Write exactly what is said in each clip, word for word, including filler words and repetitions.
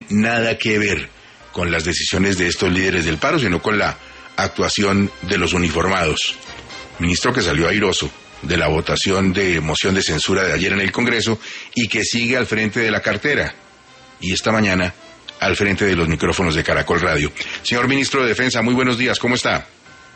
nada que ver con las decisiones de estos líderes del paro, sino con la actuación de los uniformados. Ministro que salió airoso de la votación de moción de censura de ayer en el Congreso y que sigue al frente de la cartera y esta mañana al frente de los micrófonos de Caracol Radio. Señor Ministro de Defensa, muy buenos días, ¿cómo está?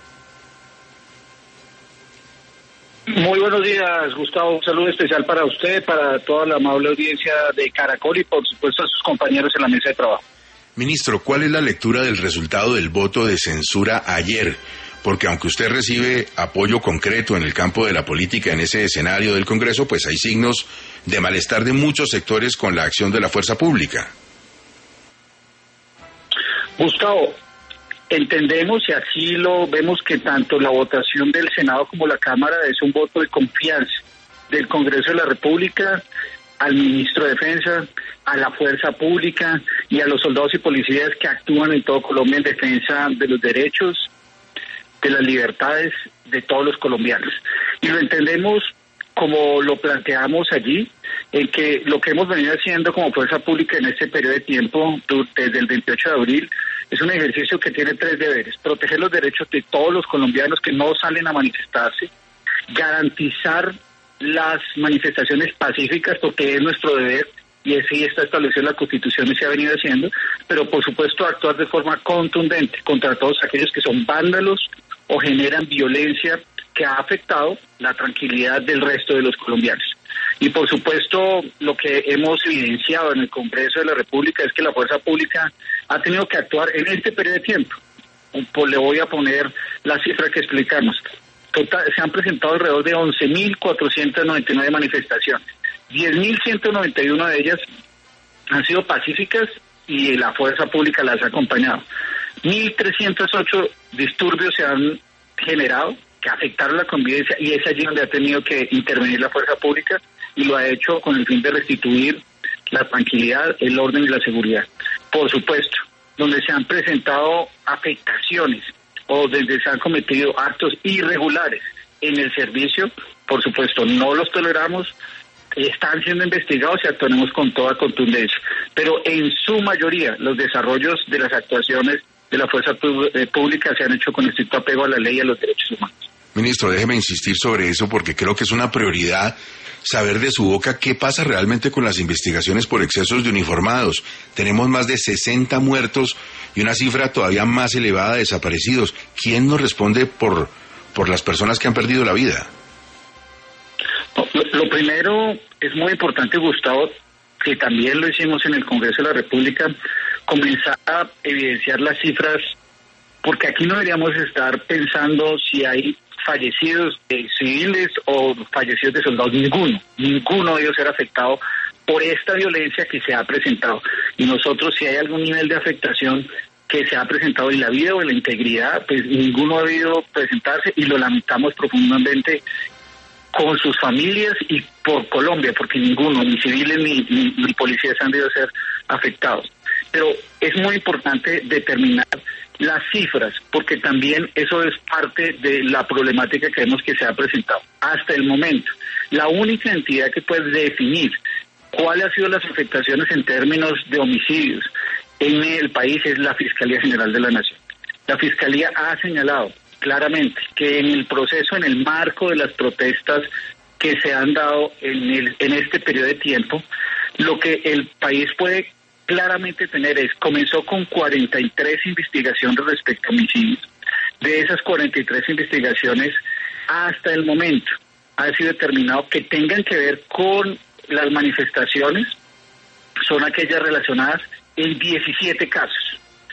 Muy buenos días, Gustavo. Un saludo especial para usted, para toda la amable audiencia de Caracol y por supuesto a sus compañeros en la mesa de trabajo. Ministro, ¿cuál es la lectura del resultado del voto de censura ayer? Porque aunque usted recibe apoyo concreto en el campo de la política en ese escenario del Congreso, pues hay signos de malestar de muchos sectores con la acción de la fuerza pública. Gustavo, entendemos y así lo vemos que tanto la votación del Senado como la Cámara es un voto de confianza del Congreso de la República al Ministro de Defensa, a la fuerza pública y a los soldados y policías que actúan en todo Colombia en defensa de los derechos, de las libertades de todos los colombianos. Y lo entendemos como lo planteamos allí, en que lo que hemos venido haciendo como fuerza pública en este periodo de tiempo, desde el veintiocho de abril, es un ejercicio que tiene tres deberes: proteger los derechos de todos los colombianos que no salen a manifestarse, garantizar las manifestaciones pacíficas, porque es nuestro deber, y así está establecido en la Constitución y se ha venido haciendo, pero por supuesto actuar de forma contundente contra todos aquellos que son vándalos o generan violencia que ha afectado la tranquilidad del resto de los colombianos. Y por supuesto lo que hemos evidenciado en el Congreso de la República es que la fuerza pública ha tenido que actuar en este periodo de tiempo. Pues le voy a poner la cifra que explicamos. Total, se han presentado alrededor de once mil cuatrocientas noventa y nueve manifestaciones. diez mil ciento noventa y una de ellas han sido pacíficas y la fuerza pública las ha acompañado. mil trescientos ocho disturbios se han generado que afectaron la convivencia y es allí donde ha tenido que intervenir la fuerza pública y lo ha hecho con el fin de restituir la tranquilidad, el orden y la seguridad. Por supuesto, donde se han presentado afectaciones o donde se han cometido actos irregulares en el servicio, por supuesto, no los toleramos, están siendo investigados y actuaremos con toda contundencia. Pero en su mayoría, los desarrollos de las actuaciones de la fuerza pública se han hecho con estricto apego a la ley y a los derechos humanos. Ministro, déjeme insistir sobre eso porque creo que es una prioridad saber de su boca qué pasa realmente con las investigaciones por excesos de uniformados. Tenemos más de sesenta muertos y una cifra todavía más elevada de desaparecidos. ¿Quién nos responde por, por las personas que han perdido la vida? Lo, lo primero es muy importante, Gustavo, que también lo hicimos en el Congreso de la República, comenzar a evidenciar las cifras, porque aquí no deberíamos estar pensando si hay fallecidos de civiles o fallecidos de soldados, ninguno, ninguno de ellos era afectado por esta violencia que se ha presentado. Y nosotros, si hay algún nivel de afectación que se ha presentado en la vida o en la integridad, pues ninguno ha debido presentarse y lo lamentamos profundamente con sus familias y por Colombia, porque ninguno, ni civiles ni, ni, ni policías han debido ser afectados. Pero es muy importante determinar las cifras, porque también eso es parte de la problemática que vemos que se ha presentado. Hasta el momento, la única entidad que puede definir cuáles han sido las afectaciones en términos de homicidios en el país es la Fiscalía General de la Nación. La Fiscalía ha señalado claramente que en el proceso, en el marco de las protestas que se han dado en, el, en este periodo de tiempo, lo que el país puede claramente tener es, comenzó con cuarenta y tres investigaciones respecto a homicidios. De esas cuarenta y tres investigaciones, hasta el momento, ha sido determinado que tengan que ver con las manifestaciones, son aquellas relacionadas en diecisiete casos.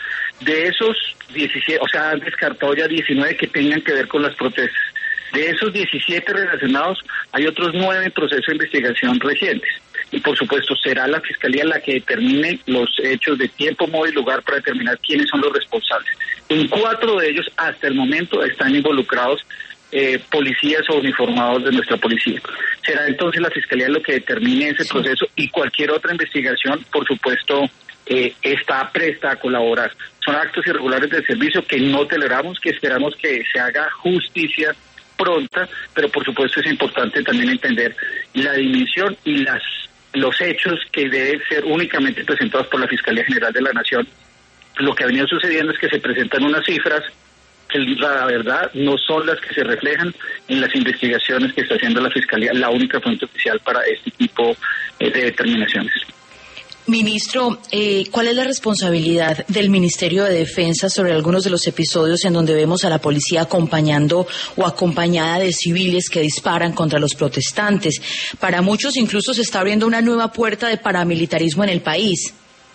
De esos diecisiete, o sea, han descartado ya diecinueve que tengan que ver con las protestas. De esos diecisiete relacionados, hay otros nueve procesos de investigación recientes. Y por supuesto será la Fiscalía la que determine los hechos de tiempo, modo y lugar para determinar quiénes son los responsables. En cuatro de ellos hasta el momento están involucrados eh, policías o uniformados de nuestra policía. Será entonces la Fiscalía lo que determine ese proceso y cualquier otra investigación, por supuesto, eh, está presta a colaborar. Son actos irregulares del servicio que no toleramos, que esperamos que se haga justicia pronta, pero por supuesto es importante también entender la dimensión y las los hechos que deben ser únicamente presentados por la Fiscalía General de la Nación. Lo que ha venido sucediendo es que se presentan unas cifras que la verdad no son las que se reflejan en las investigaciones que está haciendo la Fiscalía, la única fuente oficial para este tipo eh, de determinaciones. Ministro, eh, ¿cuál es la responsabilidad del Ministerio de Defensa sobre algunos de los episodios en donde vemos a la policía acompañando o acompañada de civiles que disparan contra los protestantes? Para muchos incluso se está abriendo una nueva puerta de paramilitarismo en el país.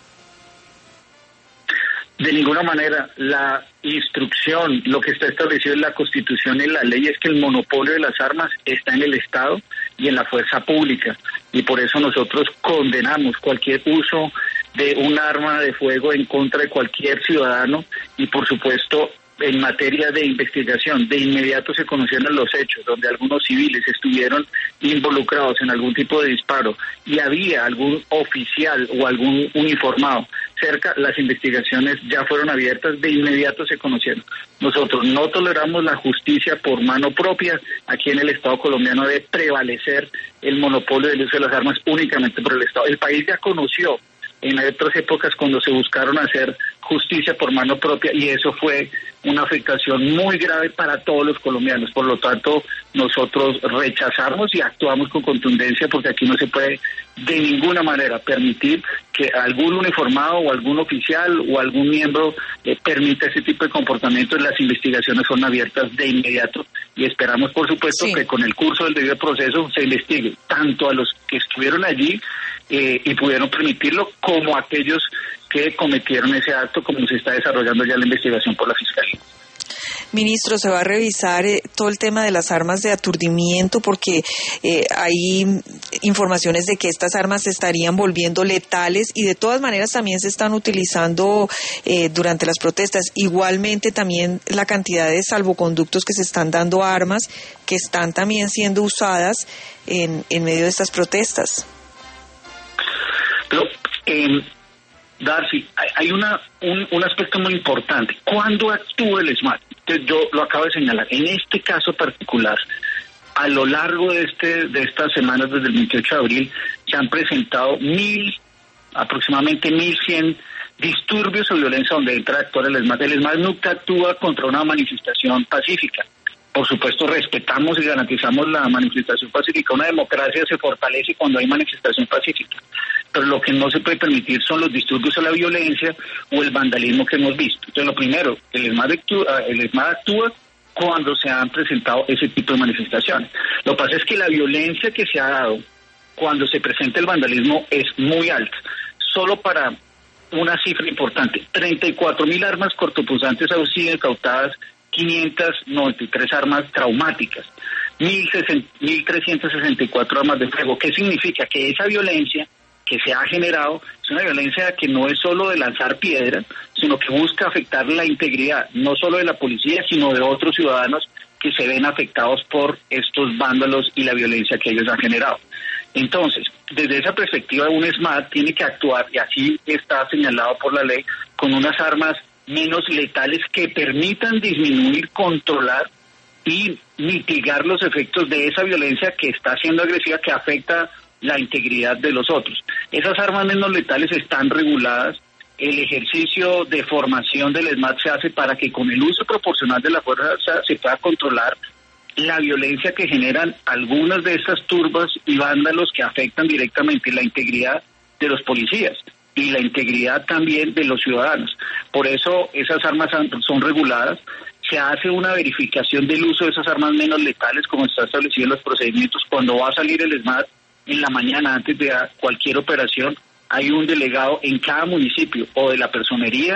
De ninguna manera. La instrucción, lo que está establecido en la Constitución y en la ley es que el monopolio de las armas está en el Estado y en la fuerza pública. Y por eso nosotros condenamos cualquier uso de un arma de fuego en contra de cualquier ciudadano y, por supuesto, en materia de investigación, de inmediato se conocieron los hechos donde algunos civiles estuvieron involucrados en algún tipo de disparo y había algún oficial o algún uniformado cerca, las investigaciones ya fueron abiertas, de inmediato se conocieron. Nosotros no toleramos la justicia por mano propia. Aquí en el Estado colombiano debe prevalecer el monopolio del uso de las armas únicamente por el Estado. El país ya conoció en otras épocas cuando se buscaron hacer justicia por mano propia y eso fue una afectación muy grave para todos los colombianos. Por lo tanto, nosotros rechazamos y actuamos con contundencia porque aquí no se puede de ninguna manera permitir que algún uniformado o algún oficial o algún miembro eh, permita ese tipo de comportamiento. Las investigaciones son abiertas de inmediato y esperamos, por supuesto, sí, que con el curso del debido proceso se investigue tanto a los que estuvieron allí eh, y pudieron permitirlo como a aquellos que cometieron ese acto, como se está desarrollando ya la investigación por la Fiscalía. Ministro, se va a revisar eh, todo el tema de las armas de aturdimiento porque eh, hay informaciones de que estas armas se estarían volviendo letales y de todas maneras también se están utilizando eh, durante las protestas. Igualmente también la cantidad de salvoconductos que se están dando a armas que están también siendo usadas en, en medio de estas protestas. Pero, eh... Darcy, hay una un, un aspecto muy importante. ¿Cuándo actúa el SMAT? Yo lo acabo de señalar. En este caso particular, a lo largo de este de estas semanas, desde el veintiocho de abril, se han presentado mil, aproximadamente mil cien disturbios o violencia donde entra a actuar el SMAT. El SMAT nunca actúa contra una manifestación pacífica. Por supuesto, respetamos y garantizamos la manifestación pacífica. Una democracia se fortalece cuando hay manifestación pacífica. Pero lo que no se puede permitir son los disturbios o la violencia o el vandalismo que hemos visto. Entonces, lo primero, el SMAT actúa, el SMAT actúa cuando se han presentado ese tipo de manifestaciones. Lo que pasa es que la violencia que se ha dado cuando se presenta el vandalismo es muy alta. Solo para una cifra importante, treinta y cuatro mil armas cortopunzantes han sido incautadas, quinientas noventa y tres armas traumáticas, mil trescientas sesenta y cuatro armas de fuego. ¿Qué significa? Que esa violencia que se ha generado es una violencia que no es solo de lanzar piedras, sino que busca afectar la integridad, no solo de la policía, sino de otros ciudadanos que se ven afectados por estos vándalos y la violencia que ellos han generado. Entonces, desde esa perspectiva, un SMAT tiene que actuar, y así está señalado por la ley, con unas armas menos letales que permitan disminuir, controlar y mitigar los efectos de esa violencia que está siendo agresiva, que afecta la integridad de los otros. Esas armas menos letales están reguladas. El ejercicio de formación del SMAT se hace para que con el uso proporcional de la fuerza se pueda controlar la violencia que generan algunas de estas turbas y vándalos que afectan directamente la integridad de los policías y la integridad también de los ciudadanos. Por eso esas armas son reguladas. Se hace una verificación del uso de esas armas menos letales, como está establecido en los procedimientos. Cuando va a salir el SMAT en la mañana antes de cualquier operación, hay un delegado en cada municipio o de la personería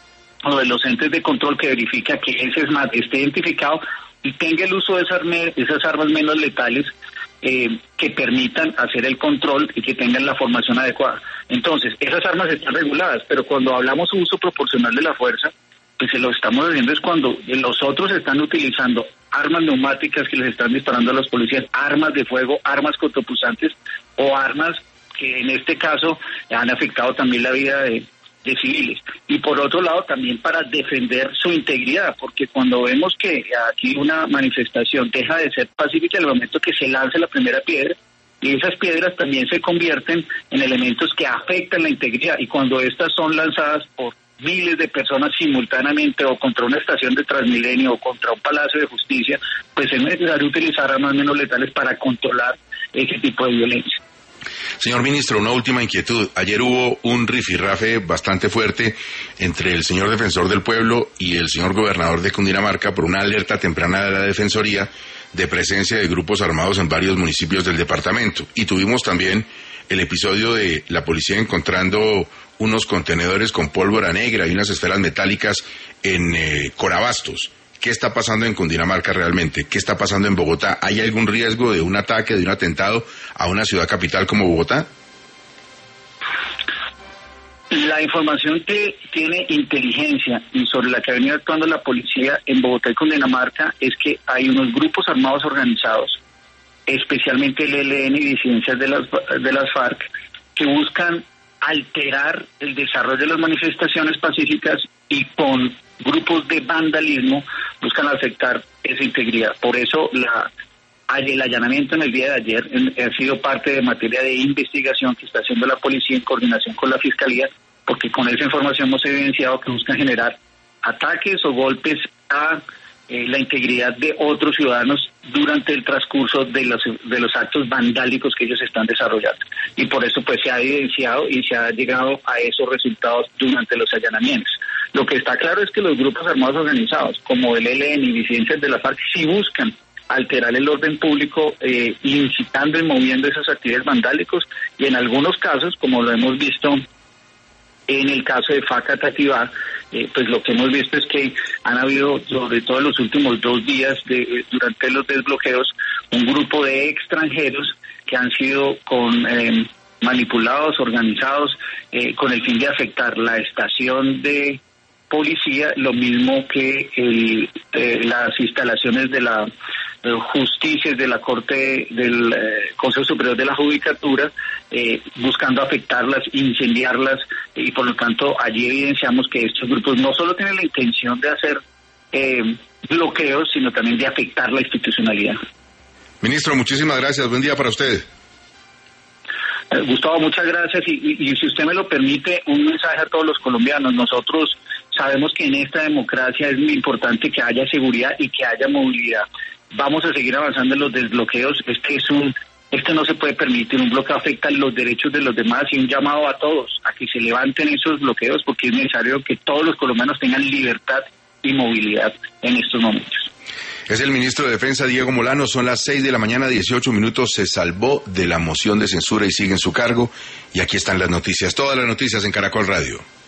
o de los entes de control que verifica que ese SMAT esté identificado y tenga el uso de esas, esas armas menos letales eh, que permitan hacer el control y que tengan la formación adecuada. Entonces, esas armas están reguladas, pero cuando hablamos de uso proporcional de la fuerza, pues se lo estamos haciendo es cuando los otros están utilizando armas neumáticas que les están disparando a los policías, armas de fuego, armas cortopunzantes o armas que en este caso han afectado también la vida de, de civiles. Y por otro lado también para defender su integridad, porque cuando vemos que aquí una manifestación deja de ser pacífica en el momento que se lance la primera piedra, y esas piedras también se convierten en elementos que afectan la integridad, y cuando estas son lanzadas por miles de personas simultáneamente o contra una estación de Transmilenio o contra un palacio de justicia, pues es necesario utilizar armas menos letales para controlar ese tipo de violencia. Señor ministro, una última inquietud. Ayer hubo un rifirrafe bastante fuerte entre el señor defensor del pueblo y el señor gobernador de Cundinamarca por una alerta temprana de la Defensoría de presencia de grupos armados en varios municipios del departamento. Y tuvimos también el episodio de la policía encontrando unos contenedores con pólvora negra y unas esferas metálicas en eh, Corabastos. ¿Qué está pasando en Cundinamarca realmente? ¿Qué está pasando en Bogotá? ¿Hay algún riesgo de un ataque, de un atentado a una ciudad capital como Bogotá? La información que tiene inteligencia y sobre la que ha venido actuando la policía en Bogotá y Cundinamarca es que hay unos grupos armados organizados, especialmente el E L N y disidencias de las, de las FARC, que buscan alterar el desarrollo de las manifestaciones pacíficas y con grupos de vandalismo buscan afectar esa integridad. Por eso la, el allanamiento en el día de ayer en, ha sido parte de materia de investigación que está haciendo la policía en coordinación con la Fiscalía, porque con esa información hemos evidenciado que buscan generar ataques o golpes a eh, la integridad de otros ciudadanos durante el transcurso de los, de los actos vandálicos que ellos están desarrollando. Y por eso pues se ha evidenciado y se ha llegado a esos resultados durante los allanamientos. Lo que está claro es que los grupos armados organizados, como el E L N y disidencias de la FARC, sí buscan alterar el orden público, eh, incitando y moviendo esas actividades vandálicos, y en algunos casos, como lo hemos visto en el caso de Faca Tativá, eh, pues lo que hemos visto es que han habido, sobre todo en los últimos dos días, de, durante los desbloqueos, un grupo de extranjeros que han sido con eh, manipulados, organizados, eh, con el fin de afectar la estación de policía, lo mismo que el, eh, las instalaciones de la eh, justicia de la Corte del eh, Consejo Superior de la Judicatura, eh, buscando afectarlas, incendiarlas, y por lo tanto allí evidenciamos que estos grupos no solo tienen la intención de hacer eh, bloqueos, sino también de afectar la institucionalidad. Ministro, muchísimas gracias. Buen día para usted. Eh, Gustavo, muchas gracias, y, y, y si usted me lo permite, un mensaje a todos los colombianos. Nosotros sabemos que en esta democracia es muy importante que haya seguridad y que haya movilidad. Vamos a seguir avanzando en los desbloqueos. Este es un, este no se puede permitir. Un bloqueo afecta los derechos de los demás, y un llamado a todos a que se levanten esos bloqueos, porque es necesario que todos los colombianos tengan libertad y movilidad en estos momentos. Es el ministro de Defensa, Diego Molano. Son las seis de la mañana, dieciocho minutos. Se salvó de la moción de censura y sigue en su cargo. Y aquí están las noticias, todas las noticias en Caracol Radio.